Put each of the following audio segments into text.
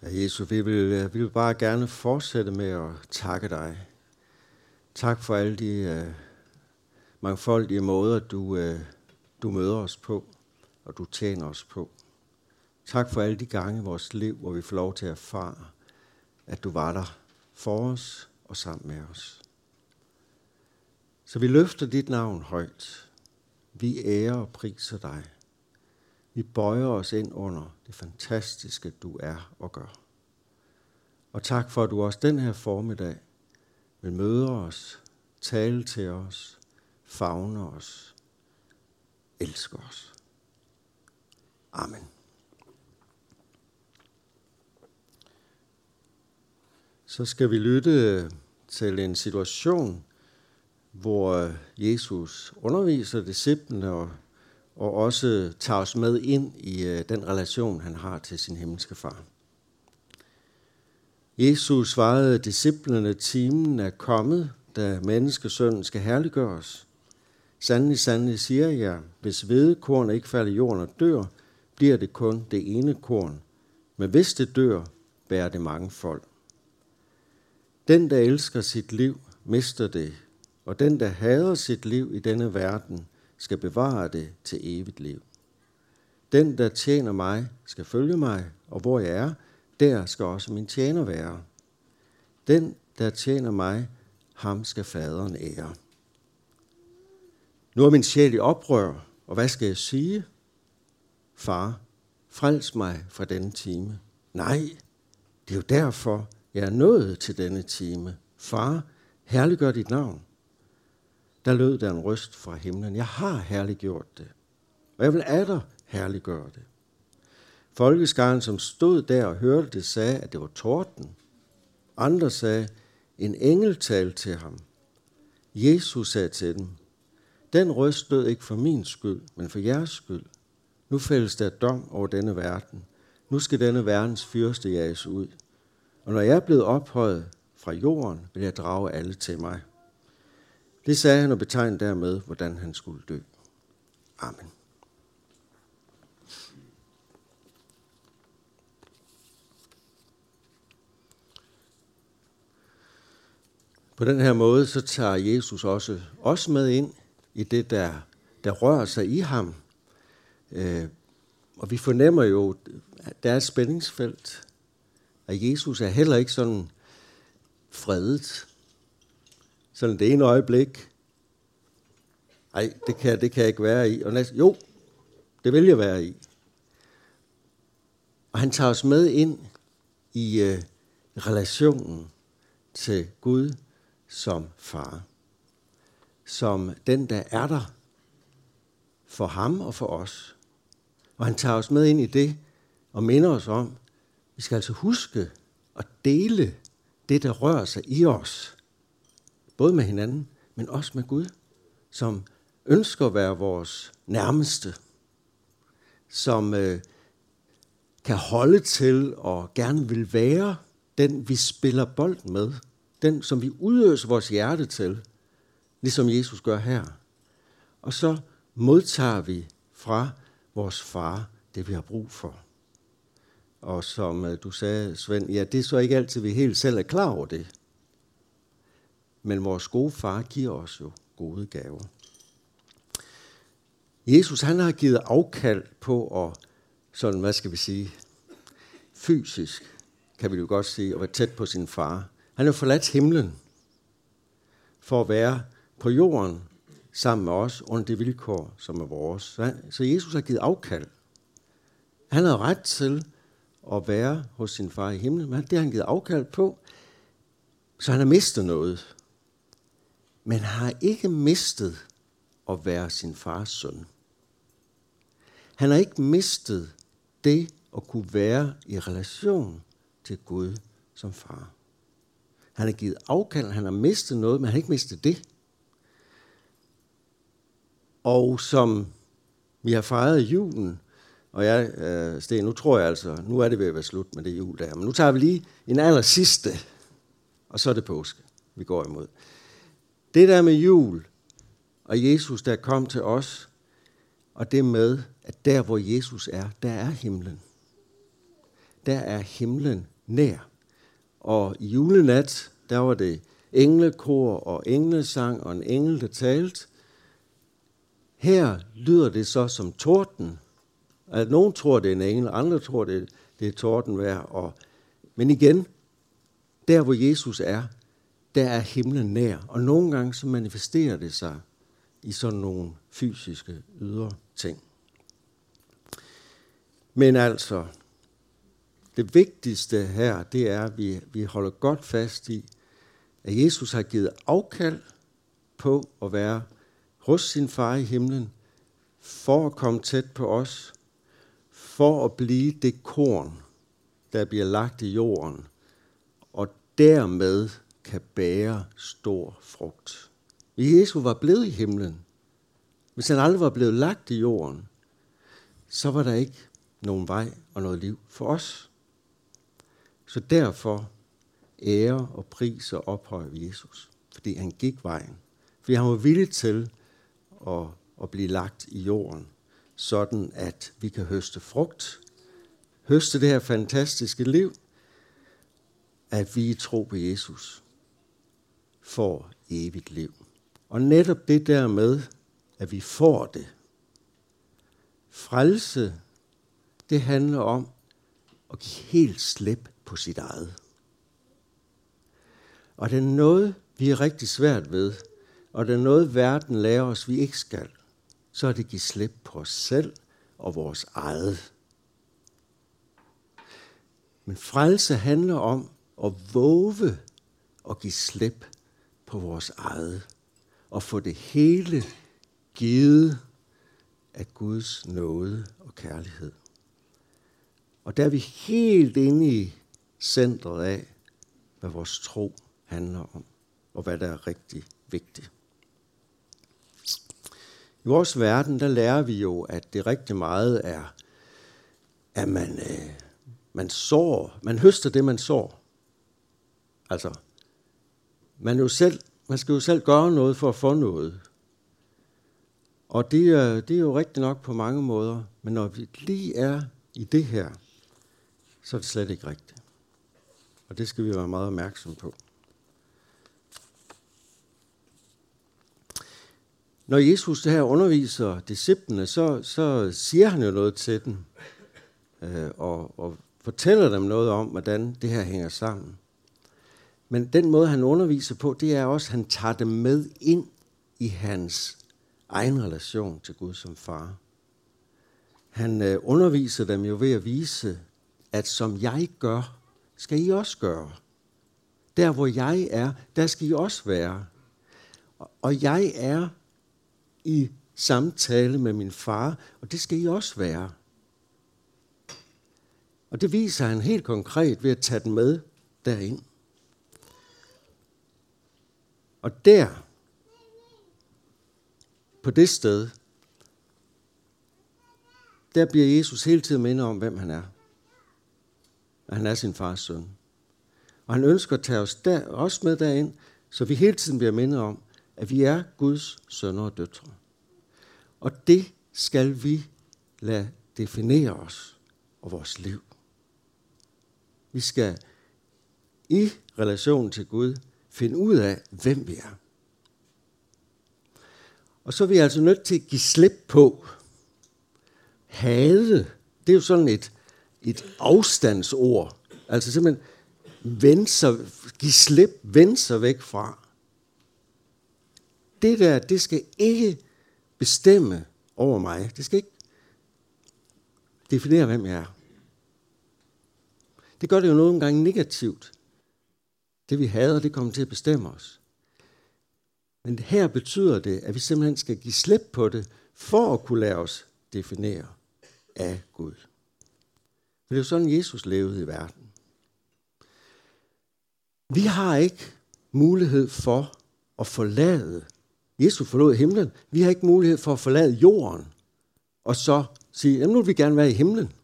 Ja, Jesus, vi vil bare gerne fortsætte med at takke dig. Tak for alle de mangfoldige måder, du møder os på, og du tjener os på. Tak for alle de gange i vores liv, hvor vi får lov til at erfare, at du var der for os og sammen med os. Så vi løfter dit navn højt. Vi ærer og priser dig. Vi bøjer os ind under det fantastiske, du er og gør. Og tak for, at du også den her formiddag vil møde os, tale til os, favne os, elske os. Amen. Så skal vi lytte til en situation, hvor Jesus underviser disciplene og også tager os med ind i den relation, han har til sin himmelske far. Jesus svarede disciplene, timen er kommet, da menneskesønnen skal herliggøres. Sandelig, sandelig siger jeg, hvis hvedekorn ikke falder i jorden og dør, bliver det kun det ene korn. Men hvis det dør, bærer det mangefold. Den, der elsker sit liv, mister det, og den, der hader sit liv i denne verden, skal bevare det til evigt liv. Den, der tjener mig, skal følge mig, og hvor jeg er, der skal også min tjener være. Den, der tjener mig, ham skal faderen ære. Nu er min sjæl i oprør, og hvad skal jeg sige? Far, frels mig fra denne time. Nej, det er jo derfor, jeg er nået til denne time. Far, herliggør dit navn. Der lød der en røst fra himlen. Jeg har herliggjort det, og jeg vil atter herliggøre det. Folkeskaren, som stod der og hørte det, sagde, at det var torden. Andre sagde, en engel talte til ham. Jesus sagde til dem, den røst lød ikke for min skyld, men for jeres skyld. Nu fældes der dom over denne verden. Nu skal denne verdens fyrste jages ud. Og når jeg er blevet ophøjet fra jorden, vil jeg drage alle til mig. Det sagde han og betegnede dermed, hvordan han skulle dø. Amen. På den her måde, så tager Jesus også med ind i det, der rører sig i ham. Og vi fornemmer jo, at der er et spændingsfelt. At Jesus er heller ikke sådan fredet. Sådan det ene øjeblik. Nej, det kan jeg ikke være i. Og næste, jo, det vil jeg være i. Og han tager os med ind i relationen til Gud som far. Som den, der er der for ham og for os. Og han tager os med ind i det og minder os om, vi skal altså huske at dele det, der rører sig i os. Både med hinanden, men også med Gud, som ønsker at være vores nærmeste. Som kan holde til og gerne vil være den, vi spiller bold med. Den, som vi udøser vores hjerte til, ligesom Jesus gør her. Og så modtager vi fra vores far det, vi har brug for. Og som du sagde, Svend, ja, det er så ikke altid, vi helt selv er klar over det. Men vores gode far giver os jo gode gaver. Jesus, han har givet afkald på at, sådan, hvad skal vi sige, fysisk, kan vi jo godt sige, at være tæt på sin far. Han har forladt himlen for at være på jorden sammen med os under det vilkår, som er vores. Så Jesus har givet afkald. Han har ret til at være hos sin far i himlen, men det har han givet afkald på, så han har mistet noget. Men han har ikke mistet at være sin fars søn. Han har ikke mistet det at kunne være i relation til Gud som far. Han har givet afkald, han har mistet noget, men han har ikke mistet det. Og som vi har fejret i julen, og jeg, Sten, nu tror jeg altså, nu er det ved at være slut med det jul der, men nu tager vi lige en aller sidste, og så er det påske, vi går imod. Det der med jul, og Jesus, der kom til os, og det med, at der hvor Jesus er, der er himlen. der er himlen nær. Og i julenat, der var det englekor og englesang og en engel, der talte. Her lyder det så som torden. Altså, nogen tror, det er en engel, andre tror, det er tordenvejr. Men igen, der hvor Jesus er, der er himlen nær. Og nogle gange så manifesterer det sig i sådan nogle fysiske ydre ting. Men altså, det vigtigste her, det er, at vi holder godt fast i, at Jesus har givet afkald på at være hos sin far i himlen, for at komme tæt på os, for at blive det korn, der bliver lagt i jorden, og dermed kan bære stor frugt. Hvis Jesus var blevet i himlen, hvis han aldrig var blevet lagt i jorden, så var der ikke nogen vej og noget liv for os. Så derfor ære og pris og ophøje vi Jesus, fordi han gik vejen. Fordi han var villig til at blive lagt i jorden, sådan at vi kan høste frugt, høste det her fantastiske liv, at vi i tro på Jesus får evigt liv. Og netop det der med, at vi får det. Frelse, det handler om at give helt slip på sit eget. Og det er noget, vi er rigtig svært ved, og det er noget, verden lærer os, vi ikke skal, så er det at give slip på os selv og vores eget. Men frelse handler om at våge og give slip på vores eget, og få det hele givet af Guds nåde og kærlighed. Og der er vi helt inde i centret af, hvad vores tro handler om, og hvad der er rigtig vigtigt. I vores verden, der lærer vi jo, at det rigtig meget er, at man sår, man høster det, man sår. Altså, man skal jo selv gøre noget for at få noget. Og det er jo rigtigt nok på mange måder, men når vi lige er i det her, så er det slet ikke rigtigt. Og det skal vi være meget opmærksomme på. Når Jesus her underviser disciplene, så siger han jo noget til dem, og fortæller dem noget om, hvordan det her hænger sammen. Men den måde, han underviser på, det er også, at han tager dem med ind i hans egen relation til Gud som far. Han underviser dem jo ved at vise, at som jeg gør, skal I også gøre. Der hvor jeg er, der skal I også være. Og jeg er i samtale med min far, og det skal I også være. Og det viser han helt konkret ved at tage den med derind. Og der, på det sted, der bliver Jesus hele tiden mindet om, hvem han er. At han er sin fars søn. Og han ønsker at tage os også med derind, så vi hele tiden bliver mindet om, at vi er Guds sønner og døtre. Og det skal vi lade definere os og vores liv. Vi skal i relation til Gud finde ud af, hvem vi er. Og så er vi altså nødt til at give slip på. Hade, det er jo sådan et afstandsord. Altså simpelthen give slip, vende sig væk fra. Det der, det skal ikke bestemme over mig. Det skal ikke definere, hvem jeg er. Det gør det jo nogle gange negativt. Det vi hader, det kommer til at bestemme os. Men her betyder det, at vi simpelthen skal give slip på det, for at kunne lade os definere af Gud. For det er jo sådan, Jesus levede i verden. Vi har ikke mulighed for at forlade. Jesus forlod himlen. Vi har ikke mulighed for at forlade jorden, og så sige, jamen nu vil vi gerne være i himlen.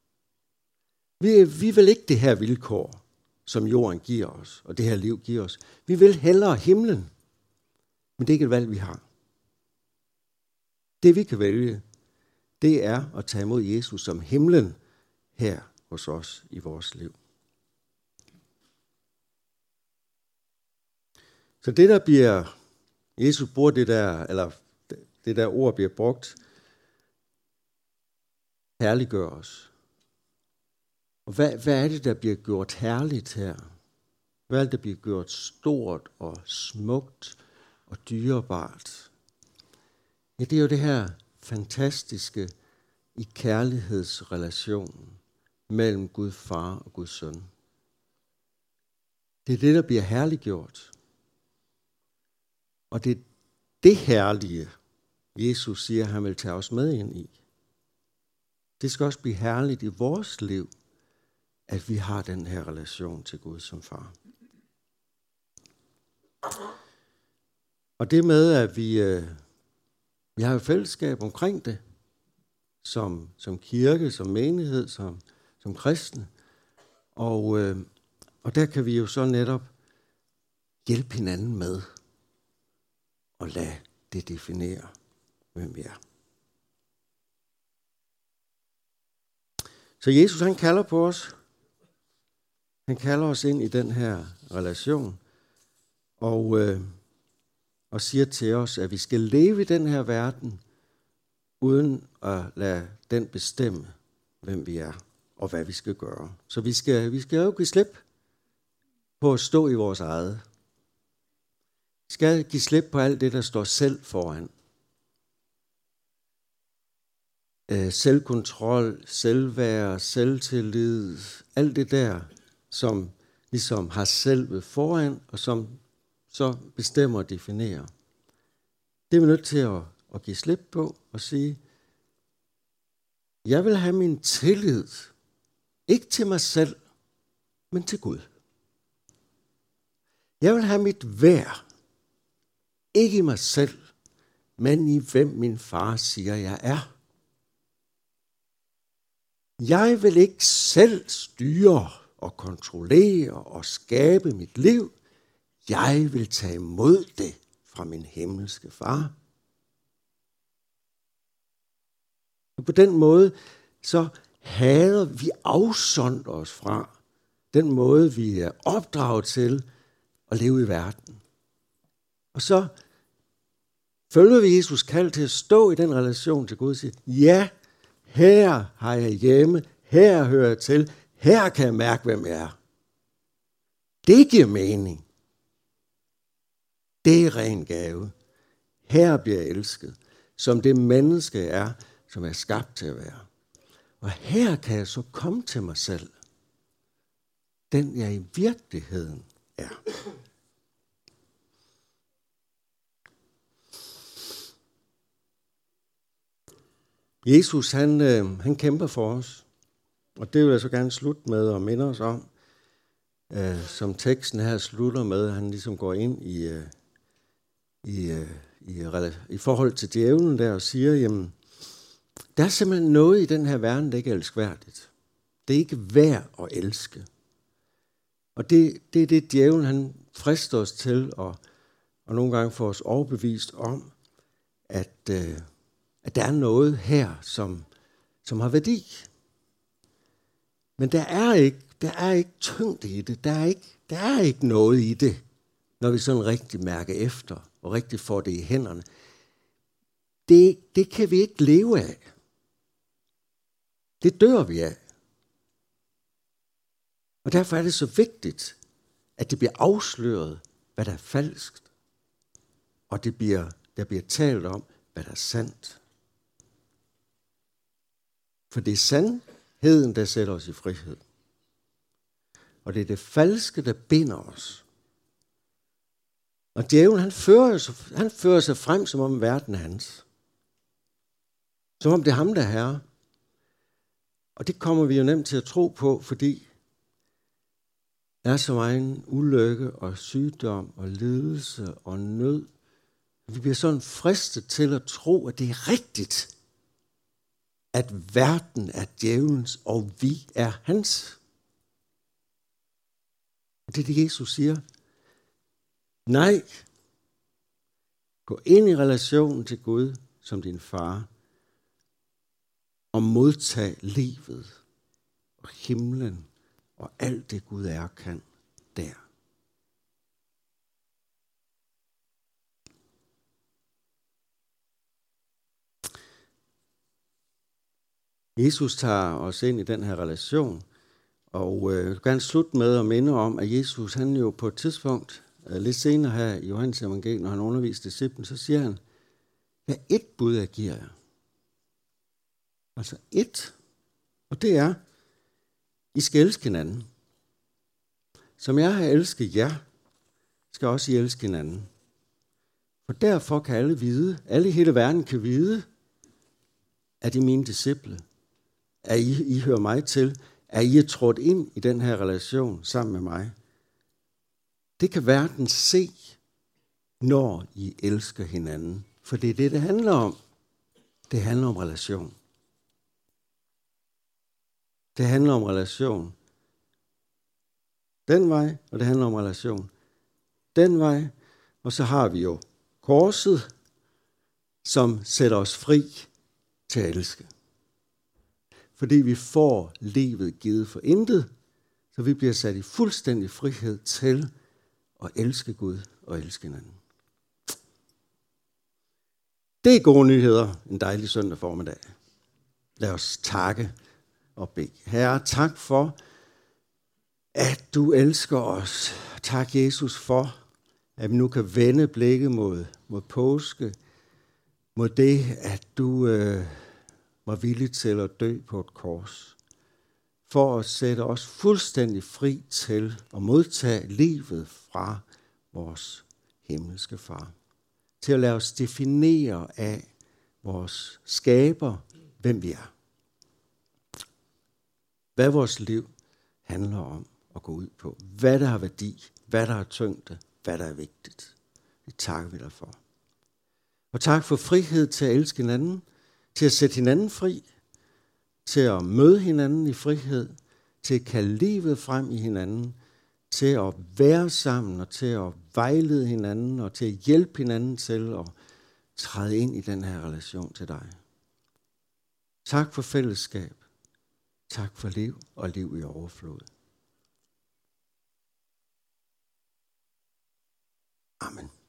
Vi vil ikke det her vilkår, som jorden giver os, og det her liv giver os. Vi vil hellere himlen. Men det er ikke et valg, vi har. Det vi kan vælge, det er at tage imod Jesus som himlen her hos os i vores liv. Så det der bliver, Jesus bruger det der ord bliver brugt, herliggør os. Og hvad er det, der bliver gjort herligt her? Hvad er det, der bliver gjort stort og smukt og dyrebart? Ja, det er jo det her fantastiske i kærlighedsrelationen mellem Gud far og Guds søn. Det er det, der bliver herliggjort. Og det er det herlige, Jesus siger, han vil tage os med ind i. Det skal også blive herligt i vores liv, at vi har den her relation til Gud som far. Og det med, at vi har jo fællesskab omkring det, som kirke, som menighed, som kristne. Og der kan vi jo så netop hjælpe hinanden med og lade det definere, hvem vi er. Så Jesus, han kalder på os. Han kalder os ind i den her relation. Og siger til os, at vi skal leve i den her verden, uden at lade den bestemme, hvem vi er og hvad vi skal gøre. Så vi skal jo give slip på at stå i vores eget. Vi skal give slip på alt det, der står selv foran. Selvkontrol, selvværd, selvtillid, alt det der, som ligesom har selve foran, og som så bestemmer og definerer. Det er vi nødt til at give slip på og sige, jeg vil have min tillid, ikke til mig selv, men til Gud. Jeg vil have mit værd, ikke i mig selv, men i hvem min far siger, jeg er. Jeg vil ikke selv styre og kontrollere og skabe mit liv. Jeg vil tage imod det fra min himmelske far. Og på den måde, så hader vi afsondrer os fra den måde, vi er opdraget til at leve i verden. Og så følger vi Jesus kald til at stå i den relation til Gud og sige, ja, her har jeg hjemme, her hører jeg til, her kan jeg mærke, hvem jeg er. Det giver mening. Det er ren gave. Her bliver jeg elsket, som det menneske er, som er skabt til at være. Og her kan jeg så komme til mig selv, den jeg i virkeligheden er. Jesus, han kæmper for os, og det vil jeg så gerne slutte med at minde os om, som teksten her slutter med, at han ligesom går ind i forhold til djævlen der og siger, jamen, der er simpelthen noget i den her verden, der ikke er elskværdigt. Det er ikke værd at elske. Og det er det, djævlen han frister os til, og nogle gange får os overbevist om, at der er noget her, som har værdi. Men der er ikke tyngde i det. Der er ikke noget i det, når vi sådan rigtig mærker efter, og rigtig får det i hænderne. Det kan vi ikke leve af. Det dør vi af. Og derfor er det så vigtigt, at det bliver afsløret, hvad der er falskt, og der bliver talt om, hvad der er sandt. For det er sandheden, der sætter os i frihed. Og det er det falske, der binder os. Og djævlen, han fører sig frem, som om verden er hans. Som om det er ham, der er herre. Og det kommer vi jo nemt til at tro på, fordi der er så meget ulykke og sygdom og lidelse og nød. Vi bliver sådan fristet til at tro, at det er rigtigt, at verden er djævelens, og vi er hans. Det er det, Jesus siger. Nej. Gå ind i relationen til Gud som din far, og modtag livet og himlen og alt det Gud er og kan der. Jesus tager os ind i den her relation, og jeg vil gerne slutte med at minde om, at Jesus, han jo på et tidspunkt, lidt senere her i Johannes evangeliet, når han underviste disciplen, så siger han, hvad et bud jeg giver jer. Altså et. Og det er, I skal elske hinanden. Som jeg har elsket jer, skal også I elske hinanden. For derfor kan alle i hele verden kan vide, at I er mine disciple. At I hører mig til, at I er trådt ind i den her relation sammen med mig. Det kan verden se, når I elsker hinanden. For det er det handler om. Det handler om relation. Det handler om relation. Den vej, og det handler om relation. Den vej, og så har vi jo korset, som sætter os fri til at elske. Fordi vi får livet givet for intet, så vi bliver sat i fuldstændig frihed til at elske Gud og elske hinanden. Det er gode nyheder en dejlig søndag formiddag. Lad os takke og bede. Herre, tak for, at du elsker os. Tak, Jesus, for, at vi nu kan vende blikket mod påske, mod det, at du var villig til at dø på et kors, for at sætte os fuldstændig fri til at modtage livet fra vores himmelske far. Til at lade os definere af vores skaber, hvem vi er. Hvad vores liv handler om at gå ud på. Hvad der har værdi, hvad der har tyngde, hvad der er vigtigt. Det takker vi dig for. Og tak for frihed til at elske hinanden, til at sætte hinanden fri, til at møde hinanden i frihed, til at kalde livet frem i hinanden, til at være sammen og til at vejlede hinanden og til at hjælpe hinanden til at træde ind i den her relation til dig. Tak for fællesskab. Tak for liv og liv i overflod. Amen.